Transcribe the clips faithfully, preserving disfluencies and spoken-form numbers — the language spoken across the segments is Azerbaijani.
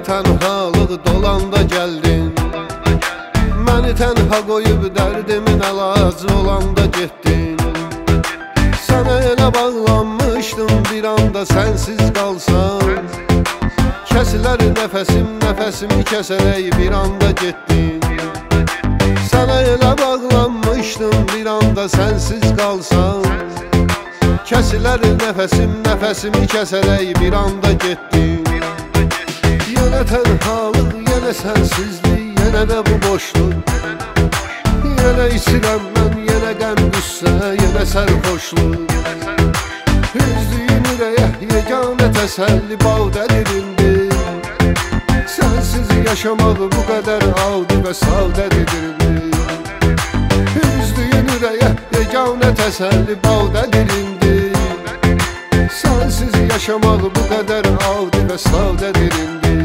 tənhalıq dolanda gəldin. Məni tənha qoyub dərdimin əlacı olanda getdin. Sənə elə bağlanmışdım bir anda sənsiz qalsam. Kəsilər nəfəsim, nəfəsimi kəsərək bir anda getdin. Sənə elə bağlanmışdım bir anda sənsiz qalsam. Kəsilər nəfəsim, nəfəsimi kəsərək bir anda getdin. Yenə tənhalıq, yenə sənsizlik, yenə də bu boşluq. Yenə içirəm mən, yenə qəm qüssə, yenə sərxoşluq. Üzdüyün ürəyə yeganə təsəlli bağdədirindir. Sənsiz yaşamağı bu qədər adi və savdədirindir. Üzdüyün ürəyə yeganə təsəlli bağdədirindir. Sənsiz yaşamağı bu qədər adi və savdədirindir.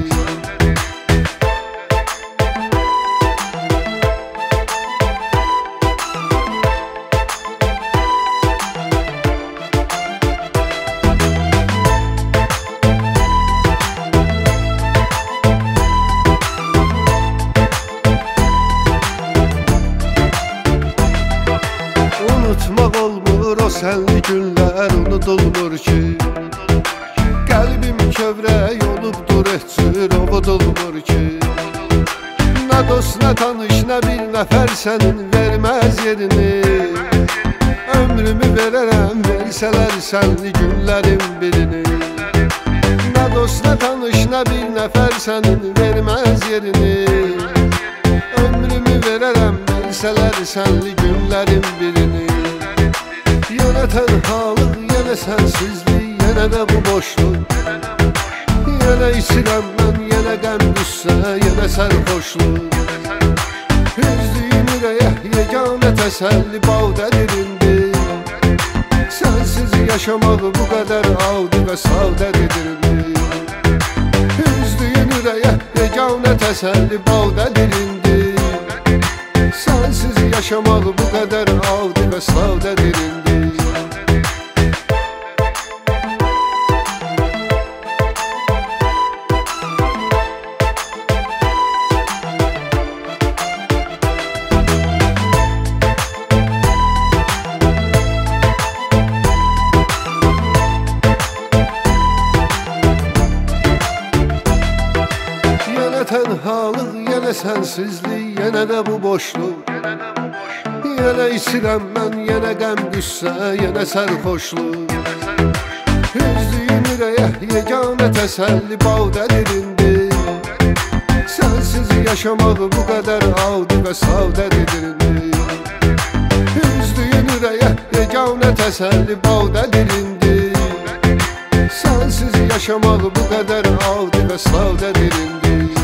Unutmaq olmur o sənli günlər unudulmur ki. Qəlbim kövrək olubdur heç cür ovudulmur ki. Nə dost, nə tanış, nə bir nəfər sənin verməz yerini. Ömrümü verərəm versələr sənli günlərin birini. Nə dost, nə tanış, nə bir nəfər sənin verməz yerini. Ömrümü verərəm versələr sənli günlərin birini. Yenə tənhalıq, yenə sənsizlik, yenə də bu boşluq. Yenə içirəm mən, yenə qəm qüssə, yenə sərxoşluq. Üzdüyün ürəyə yeganə təsəlli bağdədirindir. Sənsiz yaşamağı bu qədər adi və savdədirindir. Üzdüyün ürəyə yeganə təsəlli bağdədirindir. Sənsiz yaşamağı bu qədər adi və savdədirindir. Yenə tənhalıq, yenə sənsizlik, yenə də bu boşluq. Yenə içirəm mən, yenə qəm qüssə, yenə sərxoşluq. Üzdüyün ürəyə yeganə təsəlli bağdədirindir. Sənsiz yaşamağı bu qədər adi və savdədirindir. Üzdüyün ürəyə yeganə təsəlli bağdədirindir. Sənsiz yaşamağı bu qədər adi və savdədirindir.